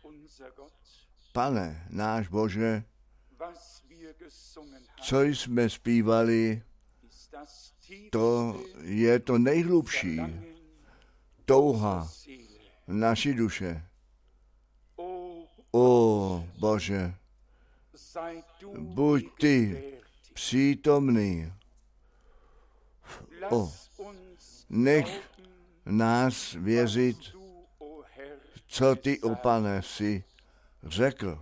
Pane, náš Bože, co jsme zpívali, to je to nejhlubší touha naší duše. O Bože, buď ty přítomný. Nech nás věřit, co ty, o Pane, si řekl.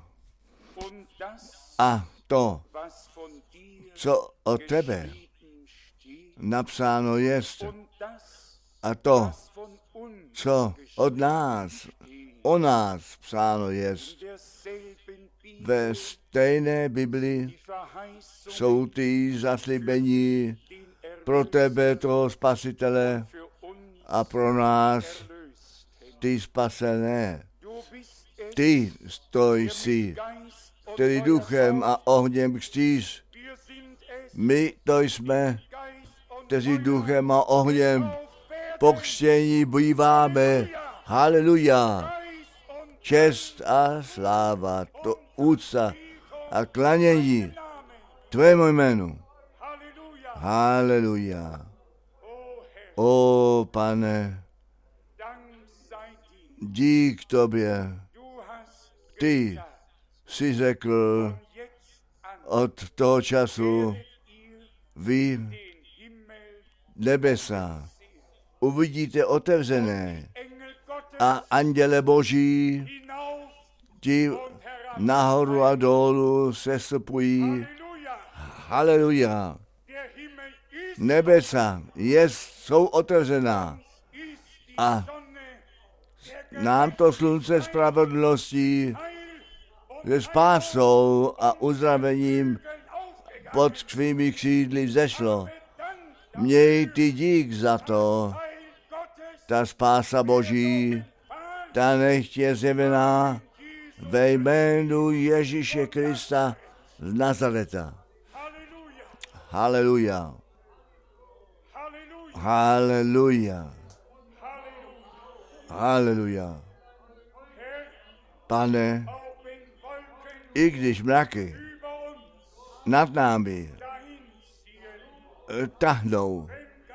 A to, co od tebe napsáno jest, a to, co od nás, o nás psáno jest, ve stejné Bibli jsou ty zaslíbení pro tebe, toho Spasitele, a pro nás ty spasené. Ty jsi, který duchem a ohněm křtíš. My to jsme, kteří duchem a ohněm pokřtění býváme. Haleluja. Čest a sláva, to úcta a klanění tvému jménu. Haleluja. O Pane, dík tobě. Ty jsi řekl od toho času, vy nebesa uvidíte otevřené a anděle Boží ti nahoru a dolů sestupují. Haleluja. Nebesa jsou otevřená a nám to slunce spravedlností se spásou a uzdravením pod svými křídly vzešlo. Měj ty dík za to, ta spása Boží, ta nechť je zjevená ve jménu Ježíše Krista z Nazareta. Haleluja. Haleluja. Haleluja. Pane, i když mraky nad námi tahnou,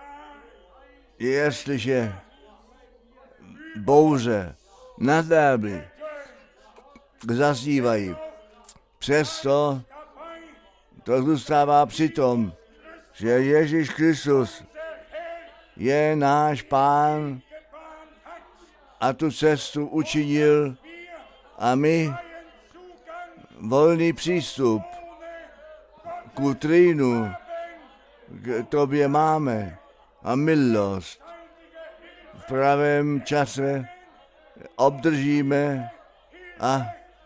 jestliže bouře nad námi zaznívají, přesto to zůstává při tom, že Ježíš Kristus je náš Pán a tu cestu učinil a my volný přístup ku trůnu k tobě máme a milost v pravém čase obdržíme a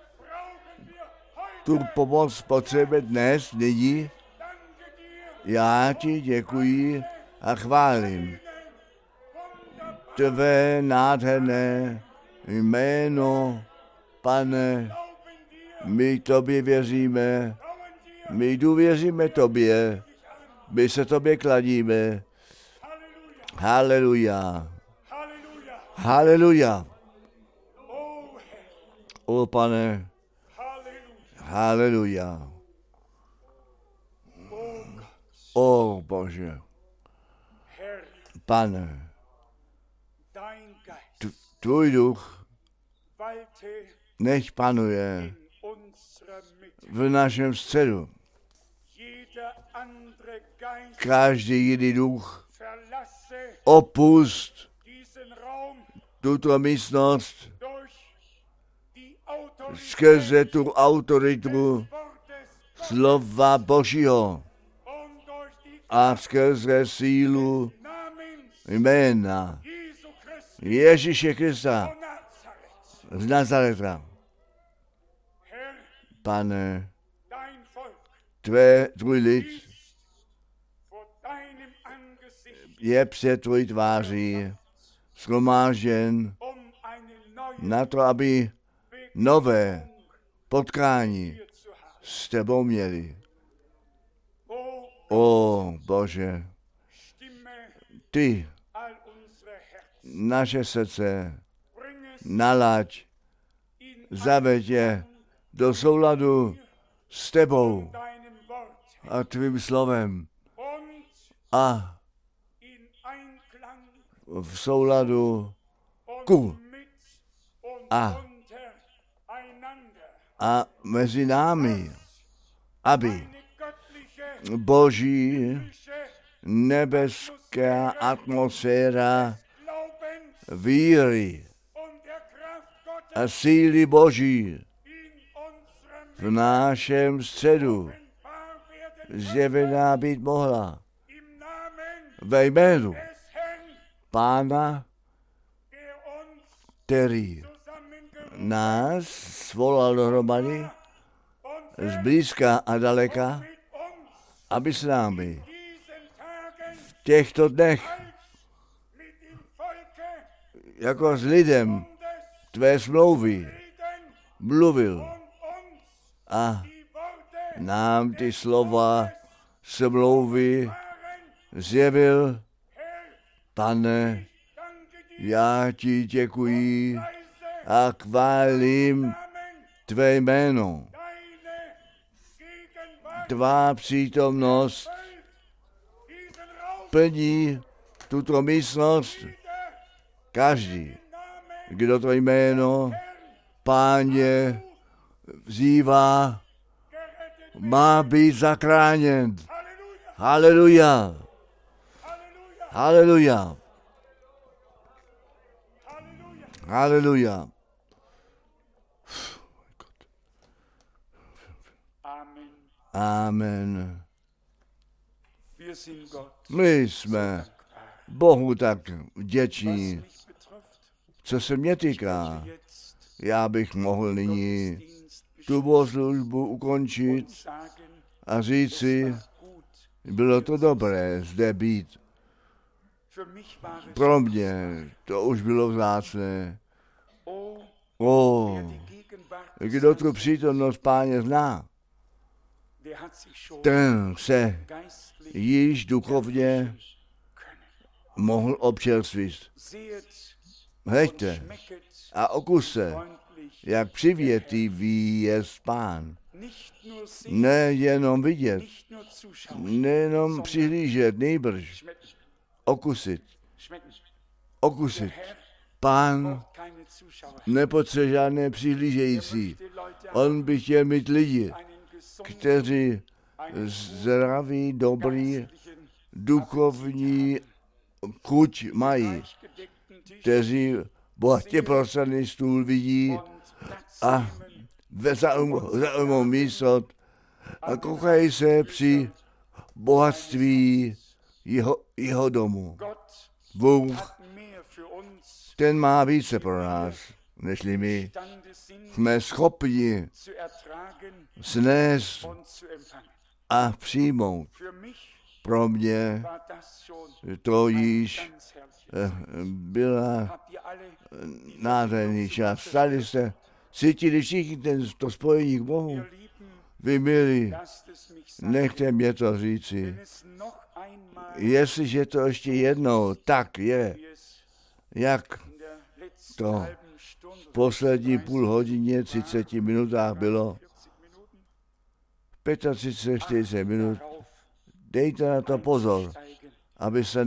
tu pomoc potřebujeme dnes, nyní. Já ti děkuji a chválím tvé nádherné jméno, Pane. My tobě věříme, my důvěříme tobě, my se tobě kladíme. Haleluja. Haleluja. O Pane, haleluja. O Bože, Pane, tvůj duch nech panuje v našem středu. Každý jiný duch opust tuto místnost skrze tu autoritu slova Božího a skrze sílu jména Ježíše Krista z Nazareta. Pane, tvůj lid je před tvojí tváří shromážděn na to, aby nové potkání s tebou měli. O Bože, ty naše srdce nalaď zaveď je do souladu s tebou a tvým slovem a v souladu ku a mezi námi, aby Boží nebeská atmosféra víry a síly Boží v našem středu zjevená být mohla ve jménu Pána, který nás svolal dohromady zblízka a daleka, aby s námi v těchto dnech jako s lidem tvé smlouvy mluvil a nám ty slova smlouvy zjevil. Pane, já ti děkuji a chválím tvé jméno. Tvá přítomnost plní tuto místnost. Každý, kdo to jméno Páně vzývá, má být zachráněn. Haleluja. Haleluja. Haleluja. Amen. My jsme Bohu tak vděční. Co se mě týká, já bych mohl nyní tu bohoslužbu ukončit a říci, bylo to dobré zde být. Pro mě to už bylo vzácné. Kdo tu přítomnost Páně zná, ten se již duchovně mohl občerstvit. Hleďte a okuste, jak přivětivý je Pán. Nejenom vidět, nejenom přihlížet, nejbrž okusit. Pán nepotřebuje žádné přihlížející. On by chtěl mít lidi, kteří zdraví, dobrý, duchovní chuť mají, kteří bohatě prostraný stůl vidí a zaujmou místo a kochají se při bohatství jeho domu. Bůh, ten má více pro nás, nežli my jsme schopni snést a přijmout. Pro mě to již byla nádherný čas. Tady jste cítili všichni to spojení k Bohu. Vy milí, nechte mě to říci. Jestliže to ještě jednou tak je, jak to v poslední půl hodině, 30 minutách bylo, 35-40 minut, dejte na to pozor, aby se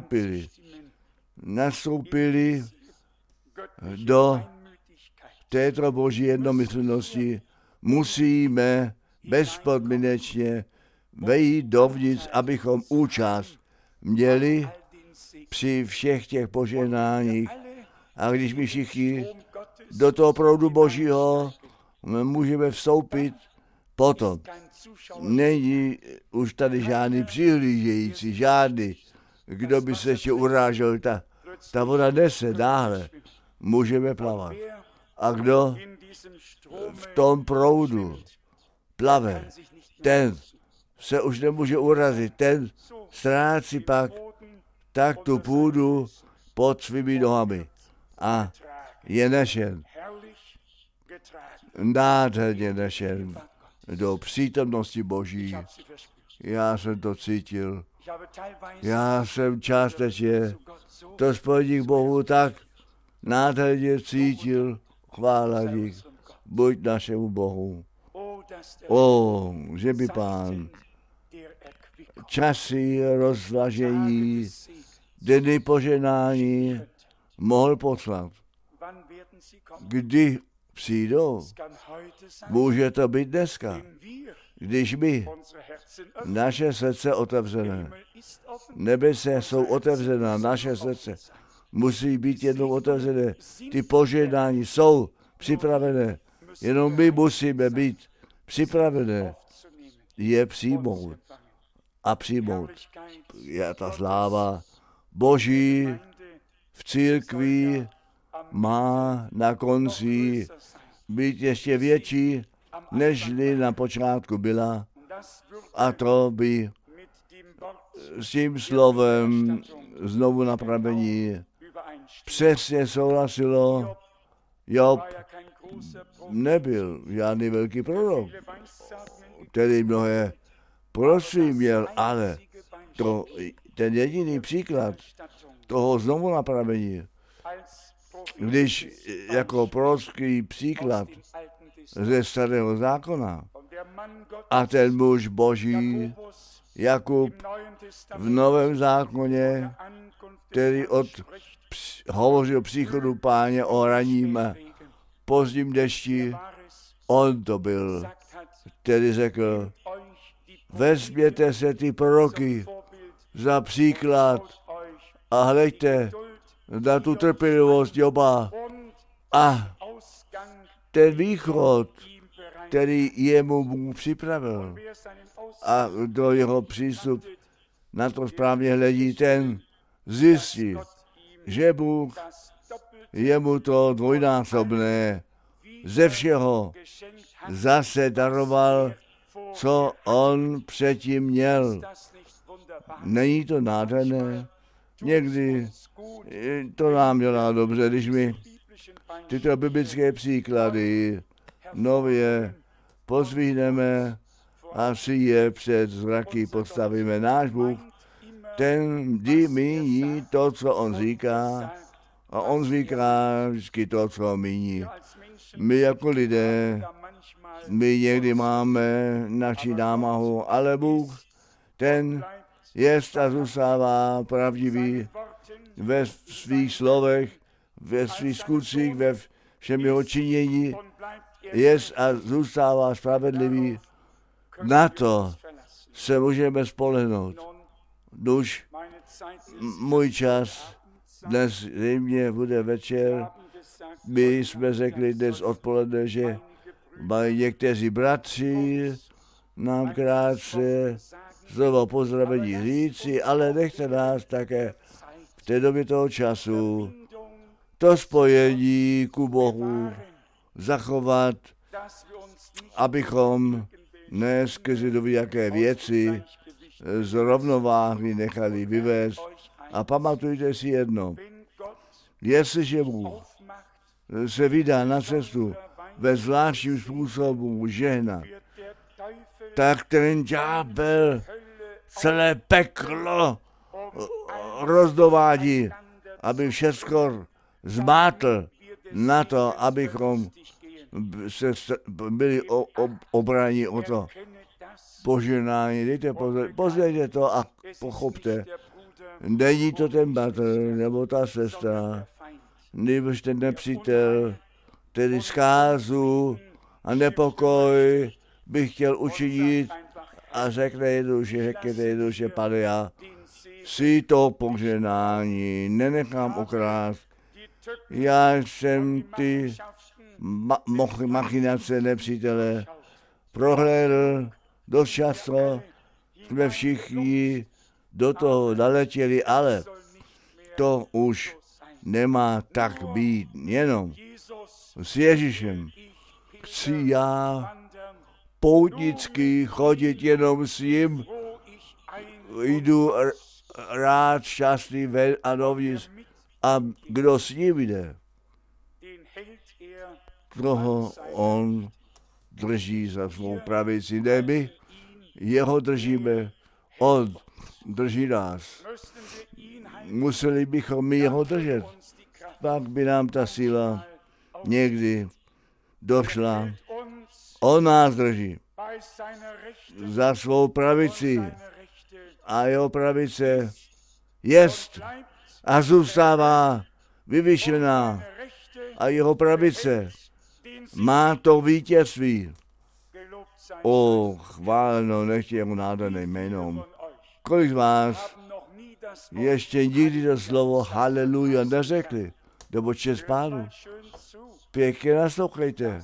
nastoupili do této Boží jednomyslnosti. Musíme bezpodmínečně vejít dovnitř, abychom účast měli při všech těch požehnáních. A když my všichni do toho proudu Božího můžeme vstoupit, potom není už tady žádný přihlížející, žádný, kdo by se ještě urážel. Ta voda nese dále, můžeme plavat. A kdo v tom proudu plave, ten se už nemůže urazit, ten ztrácí pak tak tu půdu pod svými nohami a je nešen, nádherně nešen do přítomnosti Boží. Já jsem to cítil. Já jsem částečně to spojení k Bohu tak nádherně cítil. Chvála dík. buď našemu Bohu. Že by Pán časy rozlažení, dny poženání mohl poslat. Kdy přijdou? Může to být dneska, když my, naše srdce otevřené, nebese jsou otevřená, naše srdce musí být jednou otevřené, ty požehnání jsou připravené, jenom my musíme být připravené je přijmout a přijmout. Je ta sláva Boží v církvi má na konci být ještě větší, nežli na počátku byla. A to by s tím slovem znovu napravení přesně souhlasilo. Job nebyl žádný velký prorok, který mnohé proroctví měl, ale ten jediný příklad toho znovu napravení, když jako prorocký příklad ze Starého zákona a ten muž Boží Jakub v Novém zákoně, který hovoří o příchodu Páně o raním pozdním dešti, on to byl, který řekl, vezměte se ty proroky za příklad a hleďte na tu trpělivost Joba a ten východ, který jemu Bůh připravil. A do jeho přístup na to správně hledí, ten zjistí, že Bůh jemu to dvojnásobné ze všeho zase daroval, co on předtím měl. Není to nádherné? Někdy to nám dělá dobře, když my tyto biblické příklady nově pozvihneme a si je před zraky postavíme. Náš Bůh, ten vždy míní to, co on říká, a on říká vždycky to, co míní. My jako lidé, my někdy máme naši námahu, ale Bůh, ten jest a zůstává pravdivý ve svých slovech, ve svých skutcích, ve všem jeho činění, jest a zůstává spravedlivý. Na to se můžeme spolehnout. Duš, můj čas, dnes zřejmě bude večer, my jsme řekli dnes odpoledne, že mají někteří bratři nám krátce znovu pozdravení říci, ale nechte nás také v té době toho času to spojení ku Bohu zachovat, abychom ne skrze jaké věci z rovnováhy nechali vyvést. A pamatujte si jedno, jestliže Bůh se vydá na cestu ve zvláštním způsobu žehnat, tak ten ďábel celé peklo rozdovádí, aby všechno zmátl na to, abychom se byli obráni o to poženání. Dejte pozor, pozvěďte to a pochopte. Není to ten bratr nebo ta sestra, nebož ten nepřítel, tedy zkázu a nepokoj bych chtěl učinit a řekněte jednoduše, Pane, já si to poženání nenechám ukrást. Já jsem ty machinace nepřítele prohlédl, dost často jsme všichni do toho naletěli, ale to už nemá tak být jenom s Ježíšem. Chci já poutnicky chodit jenom s ním, jdu rád, šťastný ven a dovnitř, a kdo s ním jde, toho on drží za svou pravici. Ne my, jeho držíme, on drží nás. Museli bychom my jeho držet. Pak by nám ta síla někdy došla. On nás drží za svou pravici a jeho pravice jest a zůstává vyvyšená a jeho pravice má to vítězství. O, chváleno, nech je mu nádherné jméno. Kolik z vás ještě nikdy to slovo haleluja neřekli, nebo čest Pánu? Pěkně naslouchejte.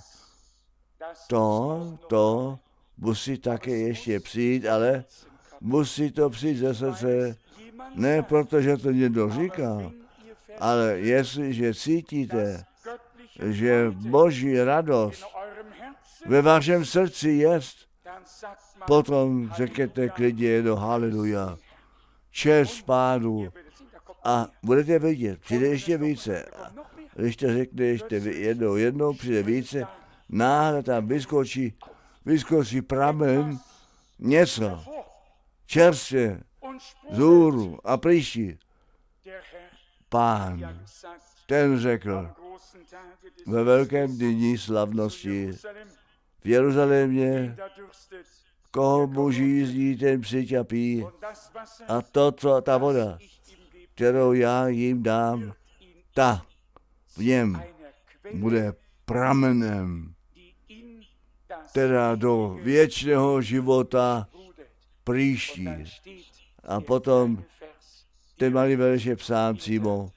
To musí také ještě přijít, ale musí to přijít ze srdce, ne protože to někdo říká, ale jestliže cítíte, že Boží radost ve vašem srdci jest, potom řekněte klidně jedno haleluja, čest Pánu a budete vidět, přijde ještě více. Když to řekne ještě jednou přijde více, náhle tam vyskočí pramen něco, čerstvě, zůru a plíši. Pán, ten řekl ve velkém dni slavnosti v Jeruzalémě, koho muži jízdí, ten přijď a pí. A ta voda, kterou já jim dám, ta v něm bude pramenem, teda do věčného života příští. A potom ten malý verš je psán přímo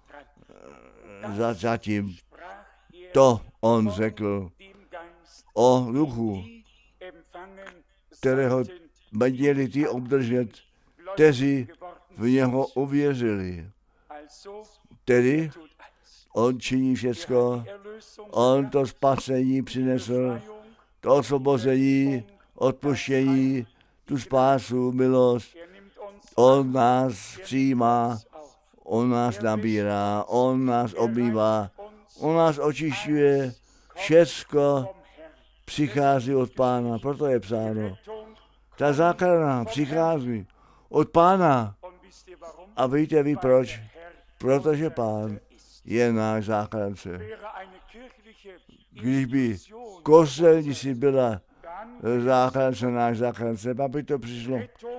zatím. To on řekl o duchu, kterého měli ty obdržet, kteří v něho uvěřili. Tedy on činí všecko, on to spasení přinesl, to osvobození, odpuštění, tu spásu, milost. On nás přijímá, on nás nabírá, on nás obmývá, on nás očišťuje, všecko přichází od Pána, proto je psáno. Ta záchrana přichází od Pána. A víte vy proč? Protože Pán je náš záchránce. Když by kostelnici byla záchránce, náš záchránce, pak by to přišlo.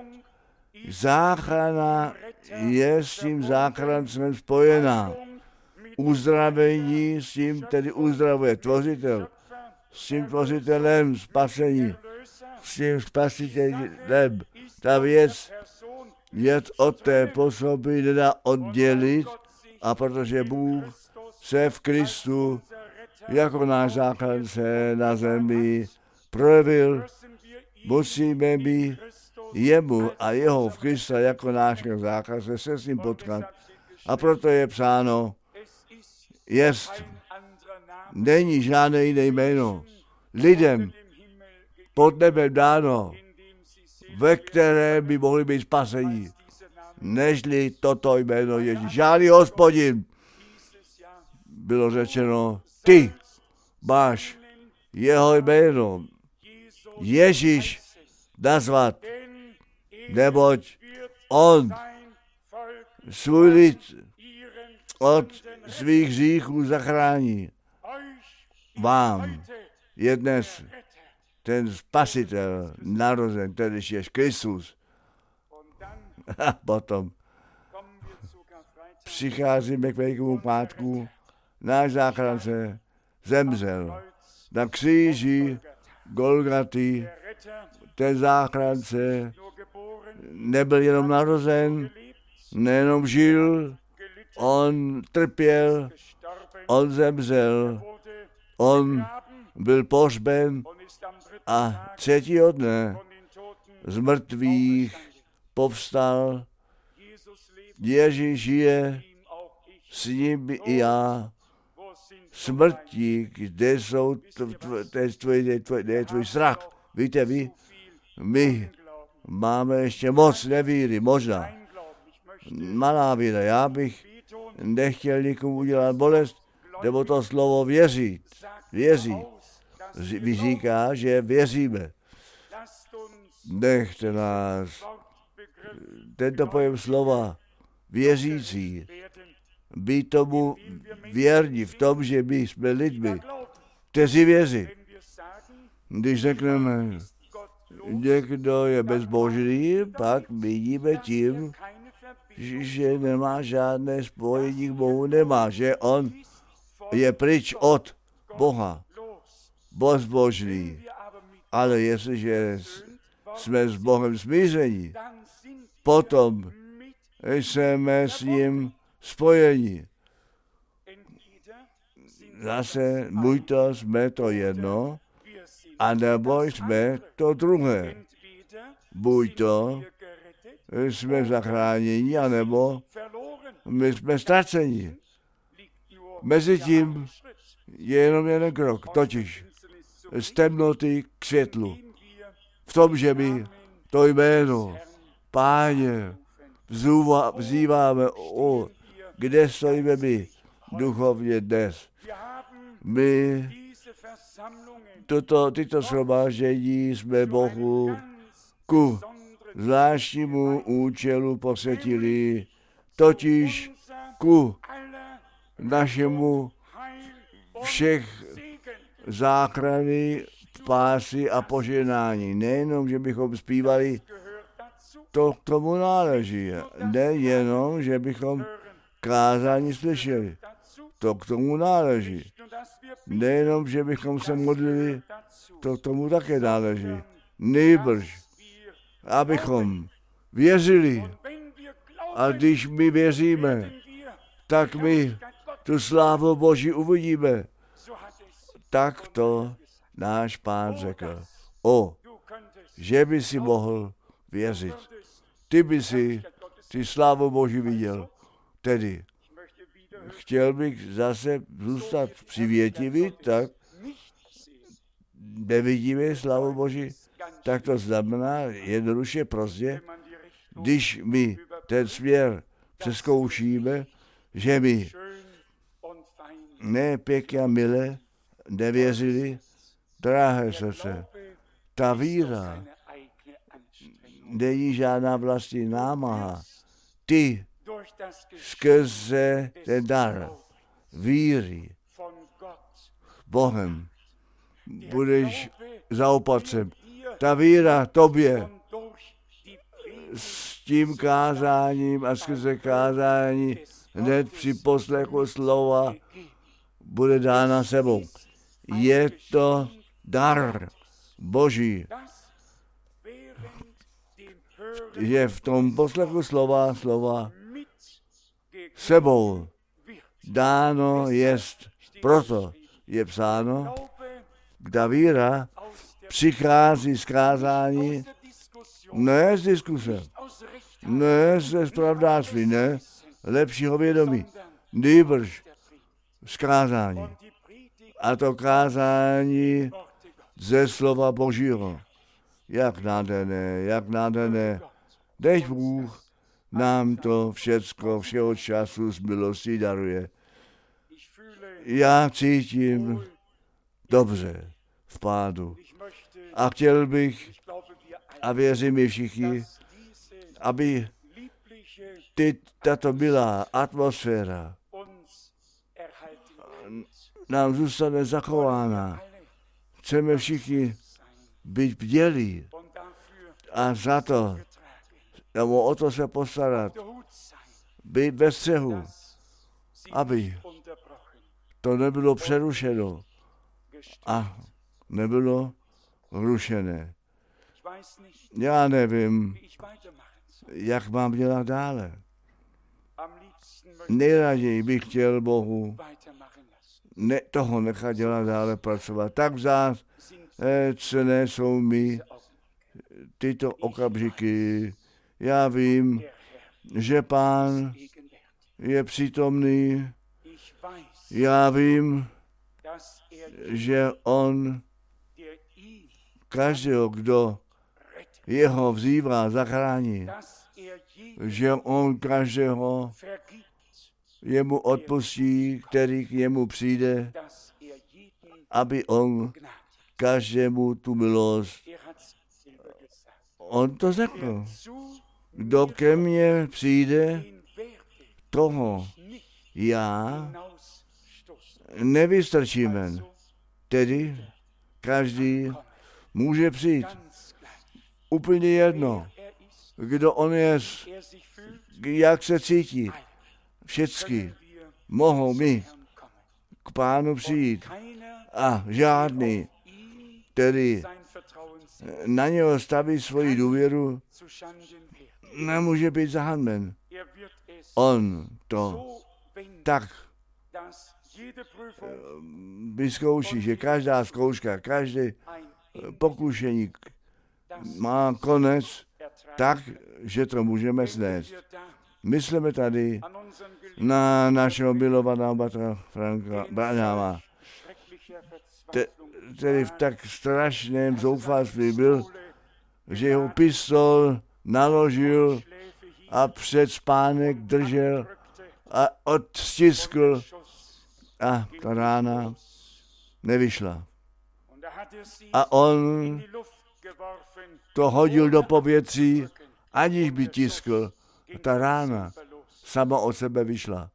Záchrana je s tím záchrancem spojená. Uzdravení s tím tedy uzdravuje tvořitel. S tím tvořitelem spasení. S tím spasitelem. Ta věc je od té osoby nedá oddělit, a protože Bůh se v Kristu jako náš záchránce na zemi projevil, musíme být jemu a jeho v Krista jako náš záchránce se s ním potkat. A proto je psáno, není žádné jiné jméno lidem pod nebem dáno, ve které by mohli být spasení, nežli toto jméno Ježíš. Žádný Hospodin. Bylo řečeno, ty máš jeho jméno Ježíš nazvat, neboť on svůj lid od svých hříchů zachrání. Vám je dnes ten spasitel narozen, tedy je Kristus. A potom přicházíme k Velkému pátku, náš záchránce zemřel na kříži Golgaty. Ten záchránce nebyl jenom narozen, nejenom žil, on trpěl, on zemřel, on byl pohřben a třetího dne z mrtvých povstal. Ježíš žije, s ním i já. Smrti, kde jsou tvůj strach. Víte vy, my máme ještě moc nevíry, možná. Malá víra, já bych nechtěl nikomu udělat bolest, nebo to slovo věří. Říká, že věříme. Nechte nás tento pojem slova věřící být tomu věrní v tom, že my jsme lidmi, kteří věří. Když řekneme, někdo je bezbožný, pak vidíme tím, že nemá žádné spojení k Bohu, nemá, že on je pryč od Boha, bezbožný. Ale jestliže jsme s Bohem smíření, potom jsme s ním spojeni. Zase buď to jsme to jedno, anebo jsme to druhé. Buď to jsme zachráněni, anebo my jsme ztraceni. Mezitím je jenom jeden krok, totiž z temnoty k světlu. V tom, že my to jméno Páně vzýváme, kde stojíme my duchovně dnes. My tyto shromáždění jsme Bohu ku zvláštnímu účelu posvětili, totiž ku našemu všech záchrany, spásy a požehnání. Nejenom, že bychom zpívali, to k tomu náleží. Nejenom, že bychom kázání slyšeli. To k tomu náleží. Nejenom, že bychom se modlili, to k tomu také náleží. Nejbrž, abychom věřili. A když my věříme, tak my tu slávu Boží uvidíme. Tak to náš Pán řekl. Že by si mohl věřit. Ty by si ty slávu Boží viděl. Tedy chtěl bych zase zůstat přivětivý, tak nevidíme slávu Boží, tak to znamená jednoduše prostě, když my ten směr přezkoušíme, že my ne pěkně a mile nevěřili, drahé srdce, ta víra není žádná vlastní námaha. Ty skrze ten dar víry Bohem budeš zaopatřen. Ta víra tobě s tím kázáním a skrze kázání hned při poslechu slova bude dána sebou. Je to dar Boží, že v tom poslechu slova sebou dáno jest. Proto je psáno, kda víra přichází z kázání, ne z diskuse, ne ze spravdáctví, ne lepšího vědomí, nýbrž z kázání. A to kázání ze slova Božího. Jak nádherné. Dej Bůh nám to všeho času z milostí daruje. Já cítím dobře v pádu. A chtěl bych, a věřím i všichni, aby tato milá atmosféra nám zůstane zachována. Chceme všichni být bdělí a za to, nebo o to se postarat, být bez střehu, aby to nebylo přerušeno a nebylo rušené. Já nevím, jak mám dělat dále. Nejraději bych chtěl Bohu toho nechat dělat dále pracovat. Tak vzácné jsou mi tyto okamžiky. Já vím, že Pán je přítomný. Já vím, že on každého, kdo jeho vzývá, zachrání. Že on každého jemu odpustí, který k němu přijde, aby on každému tu milost. On to řekl. Kdo ke mně přijde, toho já nevystrčím ven. Tedy každý může přijít. Úplně jedno, kdo on je, jak se cítí. Všichni mohou my k Pánu přijít. A žádný, který na něho staví svoji důvěru, nemůže být zahanben. On to tak vyzkouší, že každá zkouška, každý pokušení má konec tak, že to můžeme snést. Myslíme tady na našeho milovaného bratra Franka Branhama, který v tak strašném zoufalství byl, že jeho pistol naložil a před spánek držel a odstiskl a ta rána nevyšla. A on to hodil do povětří, aniž by tiskl. A ta rána sama od sebe vyšla.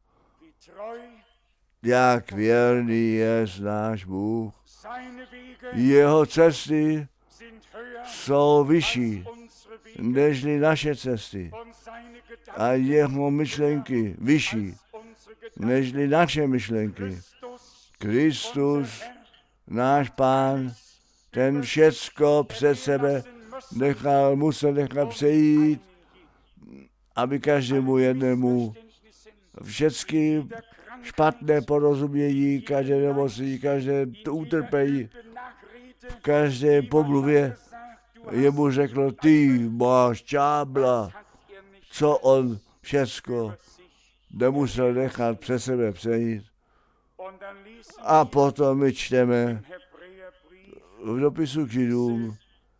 Jak věrný je náš Bůh. Jeho cesty jsou vyšší nežli naše cesty. A jeho myšlenky vyšší nežli naše myšlenky. Kristus, náš Pán, ten všecko před sebe musel nechat přejít, aby každému jednému všechny špatné porozumění, každé nemocí, každé utrpení, v každé pomluvě jemu řekl, ty máš ďábla, co on všecko nemusel nechat před sebe přejít. A potom my čteme v dopisu k Židům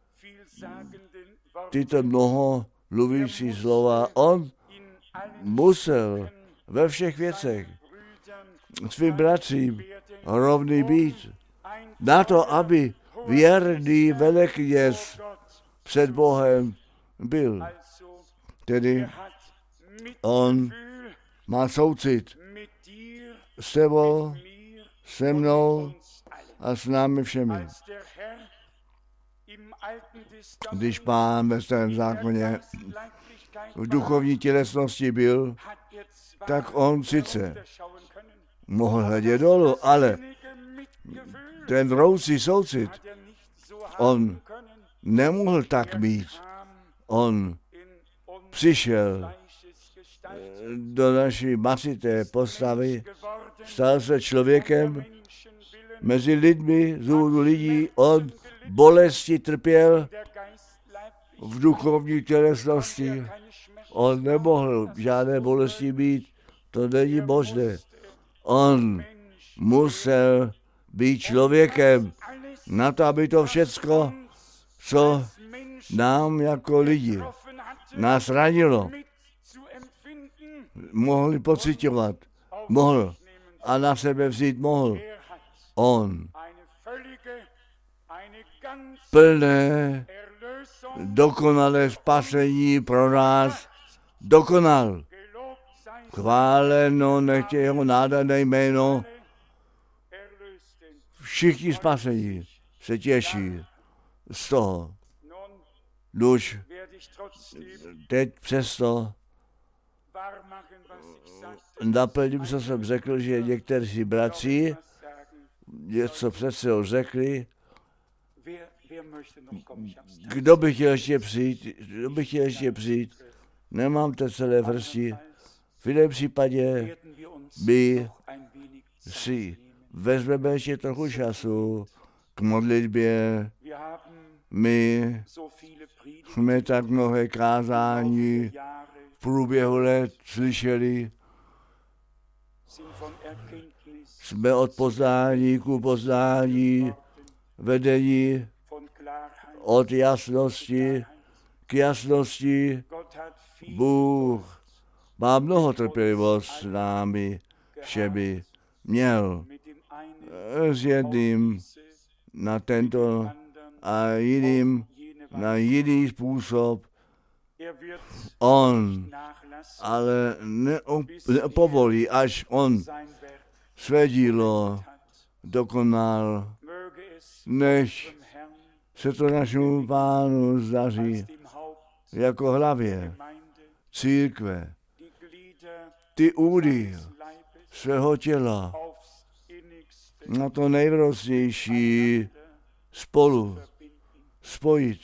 tyto mnoho mluvící slova. On musel ve všech věcech svým bratřím rovný být. Na to, aby věrný velekněz před Bohem byl. Tedy on má soucit s tebou, se mnou a s námi všemi. Když Pán ve Starém zákoně v duchovní tělesnosti byl, tak on sice mohl hledět dolů, ale ten vroucí soucit on nemohl tak mít. On přišel do naší masité postavy, stal se člověkem mezi lidmi, z důvodu lidí, on bolesti trpěl v duchovní tělesnosti. On nemohl žádné bolesti mít, to není možné. On musel být člověkem na to, aby to všecko, co nám jako lidi nás ranilo, mohli pociťovat, mohl a na sebe vzít mohl. On plné, dokonalé spasení pro nás dokonal. Chváleno nechtě jeho nádherné jméno. Všichni spasení se těší z toho. Už teď přesto naplním, co jsem řekl, že někteří bratři něco přece už řekli. Kdo by chtěl ještě přijít? Nemám to celé vrsti. V jiném případě my si vezmeme ještě trochu času k modlitbě. My jsme tak mnohé kázání v průběhu let slyšeli. Jsme od poznání ku poznání vedení, od jasnosti k jasnosti. Bůh má mnoho trpělivost s námi všemi. Měl s jedním na tento a jiným na jiný způsob. On ale nepovolí, až on své dílo dokonal. než se to našemu Pánu zdaří jako hlavě církve, ty údy svého těla na to nejvrostnější spolu spojit,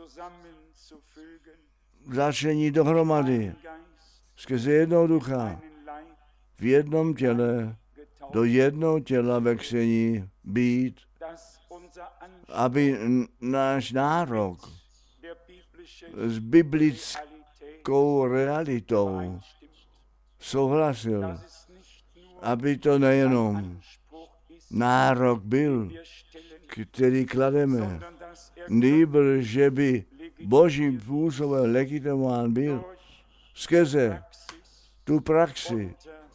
začlení dohromady skrze jednoho ducha v jednom těle, do jednoho těla ve křtění být, aby náš nárok s biblickou realitou souhlasil, aby to nejenom nárok byl, který klademe, nýbrž, že by Božím způsobem legitimován byl skrze tu praxi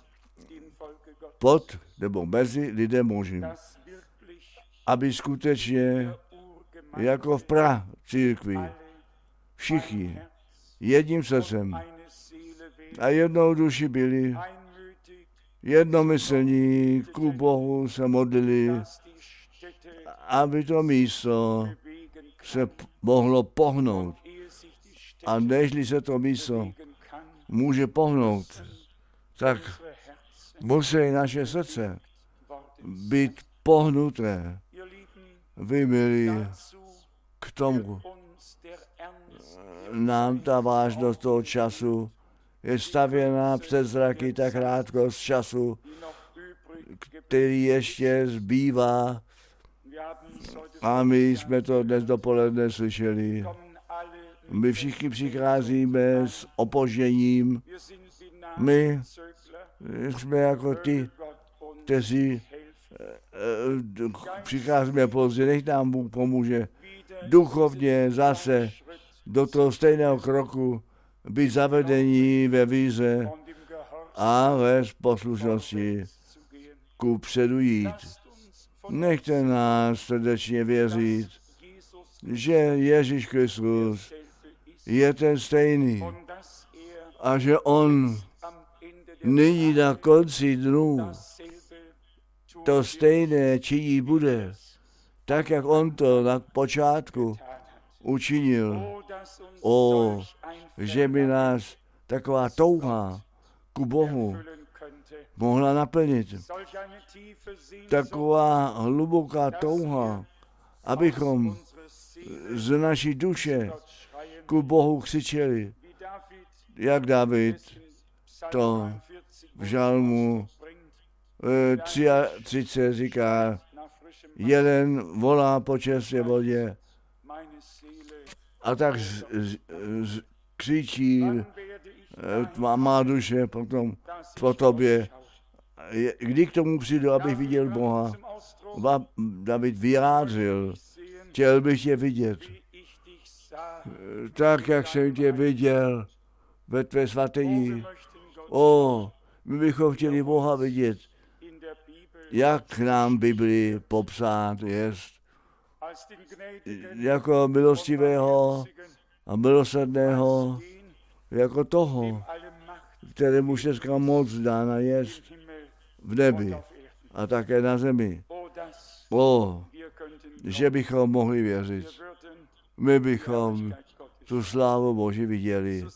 pod nebo mezi lidem Božím, aby skutečně jako v církvi všichni jedním srdcem a jednou duši byli, jednomyslní ku Bohu se modlili, aby to místo se mohlo pohnout. A nežli se to místo může pohnout, tak musí naše srdce být pohnuté. Vy, milí, k tomu nám ta vážnost toho času je stavěná před zraky, ta krátkost času, který ještě zbývá. A my jsme to dnes dopoledne slyšeli. My všichni přicházíme s opožděním. My jsme jako ty, kteří přicházíme pozdě. Nech nám Bůh pomůže duchovně zase do toho stejného kroku být zavedení ve víře a ve poslušnosti ku předu jít. Nechte nás srdečně věřit, že Ježíš Kristus je ten stejný a že on nyní na konci dnů to stejné činí bude, tak jak on to na počátku učinil. Že by nás taková touha ku Bohu mohla naplnit. Taková hluboká touha, abychom z naší duše ku Bohu křičeli, jak David to v žalmu 33 říká, jeden volá po čerstvé vodě a tak křičí má duše potom po tobě. Kdy k tomu přijdu, abych viděl Boha? David vyjádřil, chtěl bych tě vidět. Tak, jak jsem tě viděl ve tvé svatyni. My bychom chtěli Boha vidět, jak nám Biblii popsat jest, jako milostivého a milosrdného, jako toho, kterému všechna moc dána jest v nebi a také na zemi. Že bychom mohli věřit. My bychom tu slávu Boží viděli.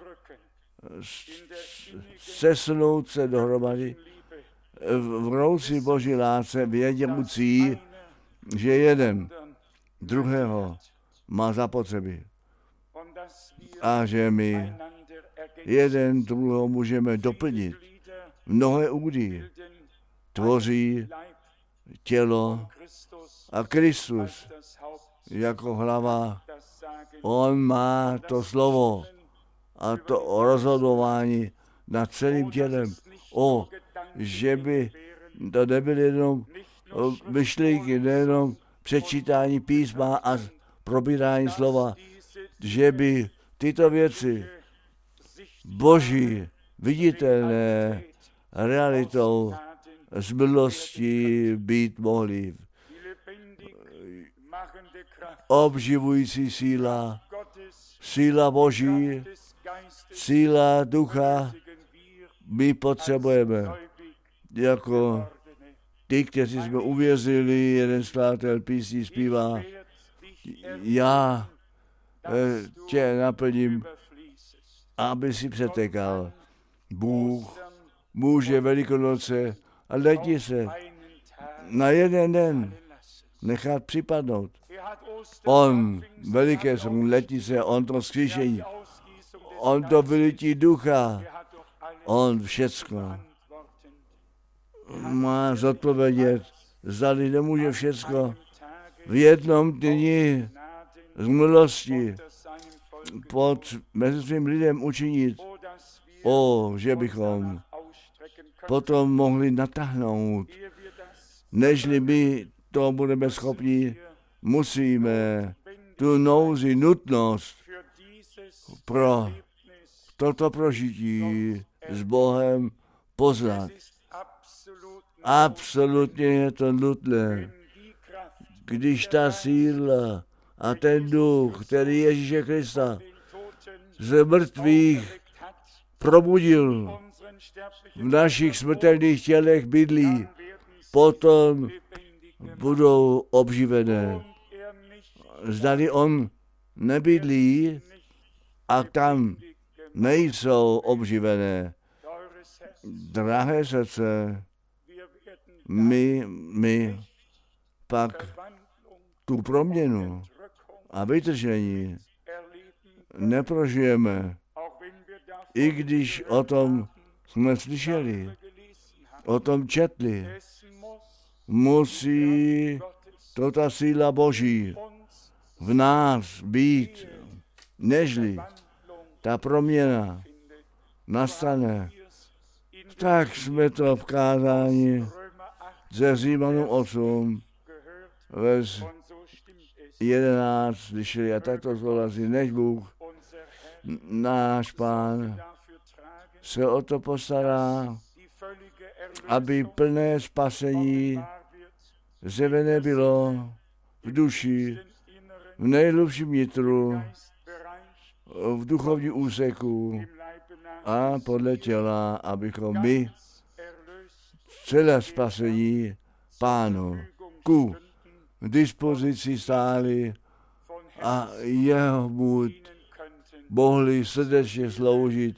Sesnout se dohromady v rouci Boží lásce, vědějící, že jeden druhého má zapotřebí a že my jeden druhého můžeme doplnit. Mnohé údy tvoří tělo a Kristus jako hlava. On má to slovo a to rozhodování nad celým tělem. Že by to nebyly jenom myšlenky, nejenom přečítání písma a probírání slova, že by tyto věci Boží viditelné realitou z milostí být mohly. Obživující síla Boží, síla Ducha, my potřebujeme jako ty, kteří jsme uvěřili, jeden skladatel písní zpívá, já tě naplním, aby si přetekal. Bůh může Velikonoce a letí se na jeden den nechat připadnout. On, veliké jsou letnice, on to vzkříšení, on to vylití ducha, on všecko má zodpovědět, zdali nemůže všecko v jednom dni z milosti mezi svým lidem učinit. Že bychom potom mohli natáhnout, nežli my to budeme schopni, musíme tu nouzi, nutnost pro toto prožití s Bohem poznat. Absolutně je to nutné, když ta síla a ten duch, který Ježíše Krista z mrtvých probudil, v našich smrtelných tělech bydlí, potom budou obživené. Zdali on nebydlí a tam nejsou obživené. Drahé srdce, my pak tu proměnu a vytržení neprožijeme, i když o tom jsme slyšeli, o tom četli. Musí to ta síla Boží v nás být, nežli ta proměna nastane. Tak jsme to v kázání ze Římanům 8 vers 11 slyšeli a tak to souhlasí, než Bůh, náš Pán, se o to postará, aby plné spasení zjevené bylo v duši, v nejhlubším nitru, v duchovním úseku a podle těla, abychom my celé spasení Pánu ku dispozici stáli a jeho můd mohli srdečně sloužit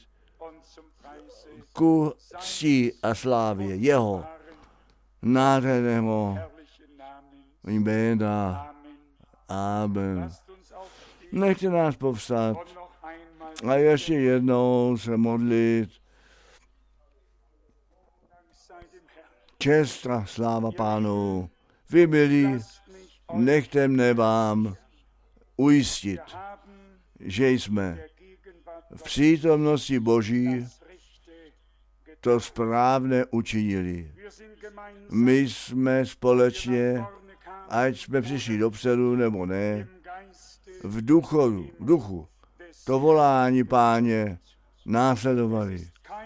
ku cti a slávě jeho nádherného jména. Amen. Nechte nás povstat a ještě jednou se modlit. Čest a sláva Pánu. Vy milí, nechte mne vám ujistit, že jsme v přítomnosti Boží to správné učinili. My jsme společně, ať jsme přišli dopředu nebo ne, v duchu to volání Páně následovali.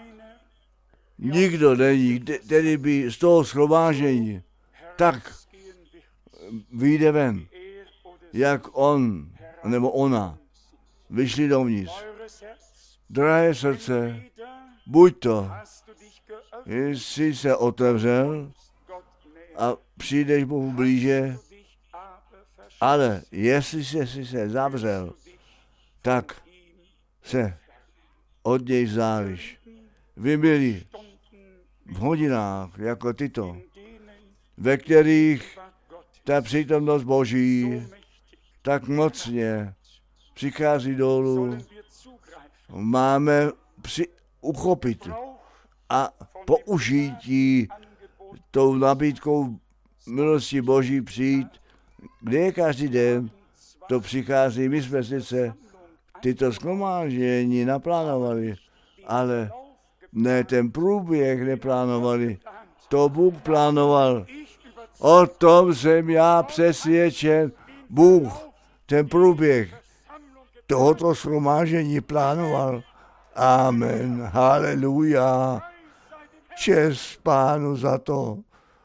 Nikdo není, který by z toho shromáždění tak vyjde ven, jak on nebo ona vyšli dovnitř. Drahé srdce, buď to, jestli se otevřel a přijdeš Bohu blíže, ale jestli jsi se zavřel, tak se od něj vzdálíš. Vy milí, v hodinách jako tyto, ve kterých ta přítomnost Boží tak mocně přichází dolů, máme uchopit a použití tou nabídkou milosti Boží přijít, kde je každý den, to přichází. My jsme sice tyto shromáždění naplánovali, ale ne ten průběh neplánovali, to Bůh plánoval. O tom jsem já přesvědčen. Bůh ten průběh tohoto shromáždění plánoval. Amen. Haleluja. Čest Pánu za to.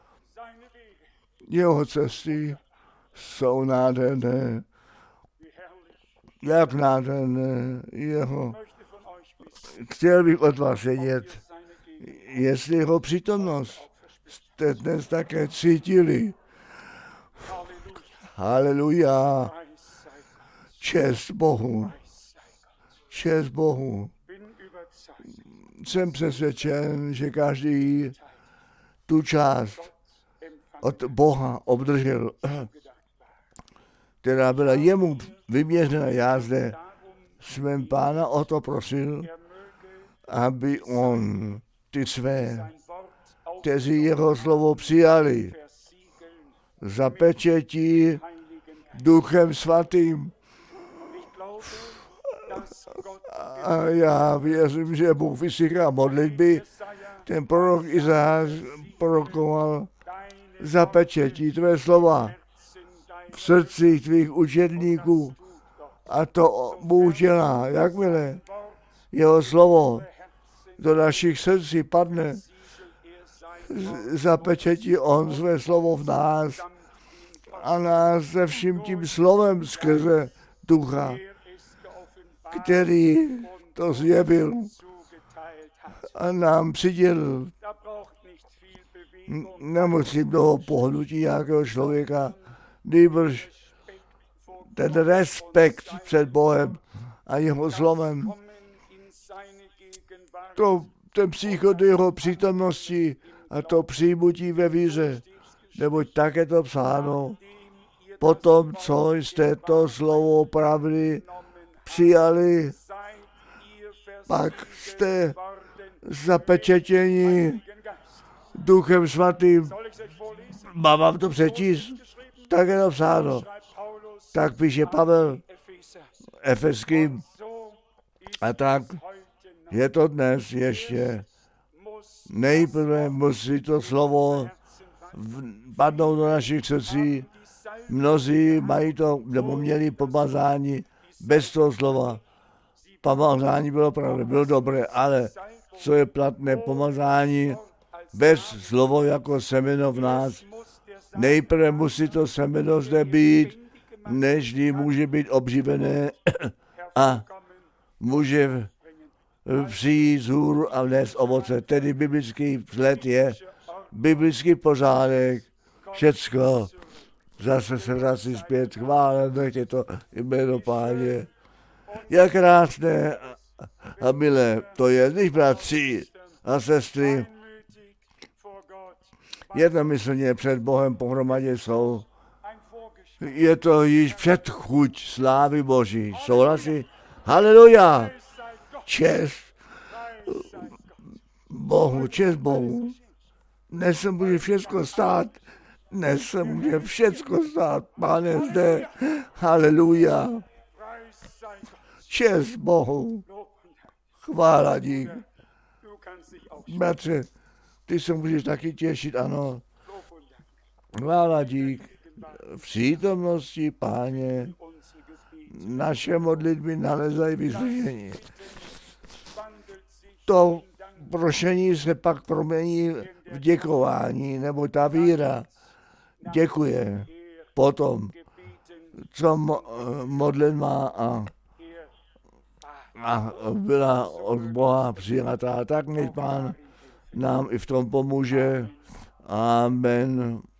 Jeho cesty jsou nádherné. Jak nádherné jeho. Chtěl bych od vás vědět, jestli jeho přítomnost jste dnes také cítili. Haleluja. Čest Bohu. Čest Bohu. Jsem přesvědčen, že každý tu část od Boha obdržel, která byla jemu vyměřena. Já zde svém Pána o to prosil, aby on ty své, kteří jeho slovo přijali, zapečetí Duchem Svatým. A já věřím, že Bůh vyslýchá modlitby. Ten prorok Izáš prorokoval, zapečetí tvé slova v srdcích tvých učedníků. A to Bůh dělá, jakmile jeho slovo do našich srdcí padne, zapečetí on své slovo v nás a nás se vším tím slovem skrze Ducha, který to zjevil a nám přidělil. Nemusím toho pohnutí nějakého člověka, nýbrž ten respekt před Bohem a jeho slovem. Ten příchod do jeho přítomnosti a to přijmutí ve víře, neboť tak je to psáno. Potom, co jste to slovo pravdy přijali, pak jste zapečetěni Duchem Svatým. Mám vám to přečíst? Tak je to psáno. Tak píše Pavel Efeským. A tak je to dnes ještě. Nejprve musí to slovo padnout do našich srdcí. Mnozí mají to, nebo měli pomazání bez toho slova. Pomazání bylo pravda, bylo dobré, ale co je platné pomazání bez slovo jako semeno v nás? Nejprve musí to semeno zde být, nežli může být obživené a může přijít z hůru a vnést ovoce. Tedy biblický vzhled je biblický pořádek, všecko. Zase se vrací zpět, chváleno je to jméno Páně. Jak krásné a milé to je, když bratři a sestry jednomyslně před Bohem pohromadě jsou. Je to již předchuť slávy Boží. Souhlasí? Haleluja! Čest Bohu, čest Bohu. Dnes se může všecko stát. Dnes se může všecko stát. Pán je zde. Haleluja. Čest Bohu. Chvála dík. Bratře, ty se můžeš taky těšit, ano. Chvála dík. V přítomnosti, Páně, naše modlitby nalezají vyslyšení. To prošení se pak promění v děkování, nebo ta víra děkuje potom, co modlen má a byla od Boha přijatá. Tak nech Pán nám i v tom pomůže. Amen.